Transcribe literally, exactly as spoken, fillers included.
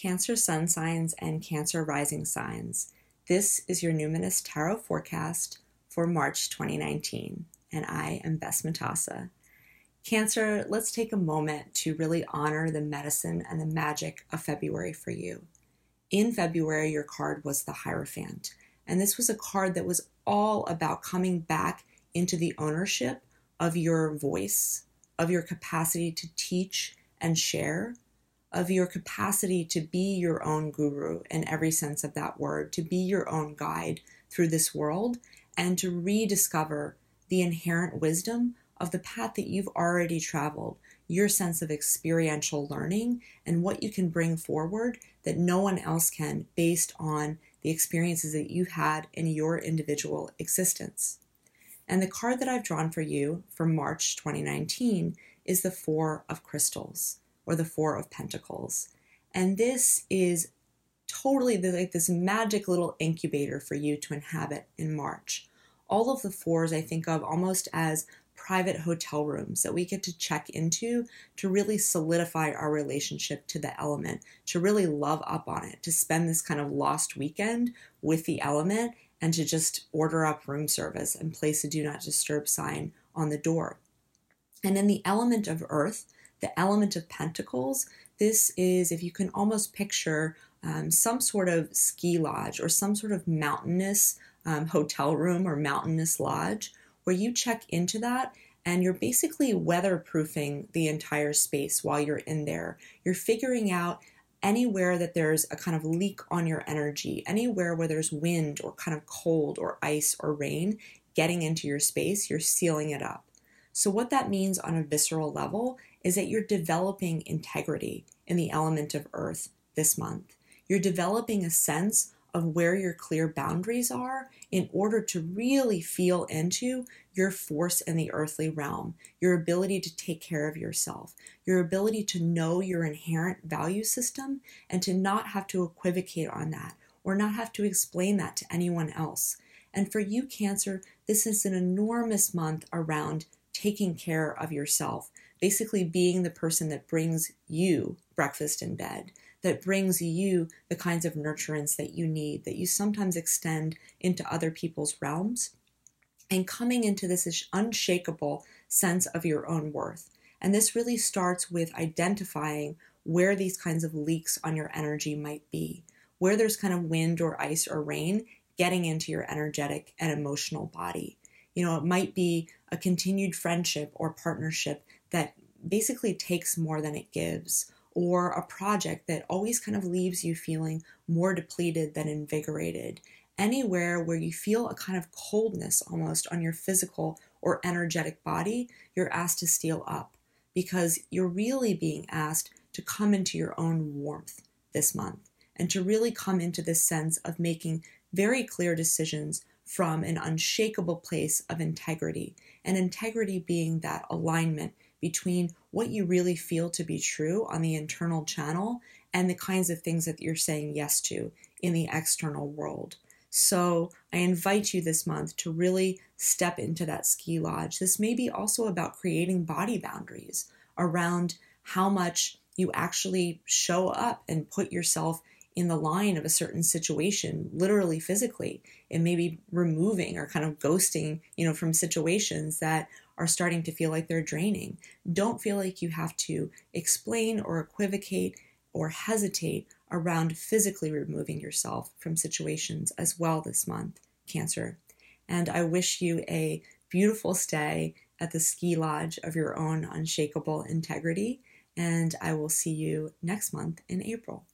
Cancer sun signs and Cancer rising signs. This is your Numinous Tarot forecast for March twenty nineteen, and I am Bess Matassa. Cancer, let's take a moment to really honor the medicine and the magic of February for you. In February, your card was the Hierophant, and this was a card that was all about coming back into the ownership of your voice, of your capacity to teach and share, of your capacity to be your own guru in every sense of that word, to be your own guide through this world, and to rediscover the inherent wisdom of the path that you've already traveled, your sense of experiential learning, and what you can bring forward that no one else can based on the experiences that you've had in your individual existence. And the card that I've drawn for you for March twenty nineteen is the Four of Crystals, or the Four of Pentacles. And this is totally the, like this magic little incubator for you to inhabit in March. All of the fours I think of almost as private hotel rooms that we get to check into to really solidify our relationship to the element, to really love up on it, to spend this kind of lost weekend with the element, and to just order up room service and place a do not disturb sign on the door. And in the element of earth, the element of Pentacles, this is, if you can almost picture um, some sort of ski lodge or some sort of mountainous um, hotel room or mountainous lodge, where you check into that and you're basically weatherproofing the entire space while you're in there. You're figuring out anywhere that there's a kind of leak on your energy, anywhere where there's wind or kind of cold or ice or rain getting into your space, you're sealing it up. So what that means on a visceral level is that you're developing integrity in the element of earth this month. You're developing a sense of where your clear boundaries are in order to really feel into your force in the earthly realm, your ability to take care of yourself, your ability to know your inherent value system and to not have to equivocate on that or not have to explain that to anyone else. And for you, Cancer, this is an enormous month around taking care of yourself, basically being the person that brings you breakfast in bed, that brings you the kinds of nurturance that you need, that you sometimes extend into other people's realms, and coming into this unshakable sense of your own worth. And this really starts with identifying where these kinds of leaks on your energy might be, where there's kind of wind or ice or rain getting into your energetic and emotional body. You know, it might be a continued friendship or partnership that basically takes more than it gives, or a project that always kind of leaves you feeling more depleted than invigorated. Anywhere where you feel a kind of coldness almost on your physical or energetic body, you're asked to steel up because you're really being asked to come into your own warmth this month and to really come into this sense of making very clear decisions from an unshakable place of integrity, and integrity being that alignment between what you really feel to be true on the internal channel and the kinds of things that you're saying yes to in the external world. So I invite you this month to really step into that ski lodge. This may be also about creating body boundaries around how much you actually show up and put yourself in the line of a certain situation, literally physically. It may be removing or kind of ghosting, you know, from situations that are starting to feel like they're draining. Don't feel like you have to explain or equivocate or hesitate around physically removing yourself from situations as well this month, Cancer. And I wish you a beautiful stay at the ski lodge of your own unshakable integrity. And I will see you next month in April.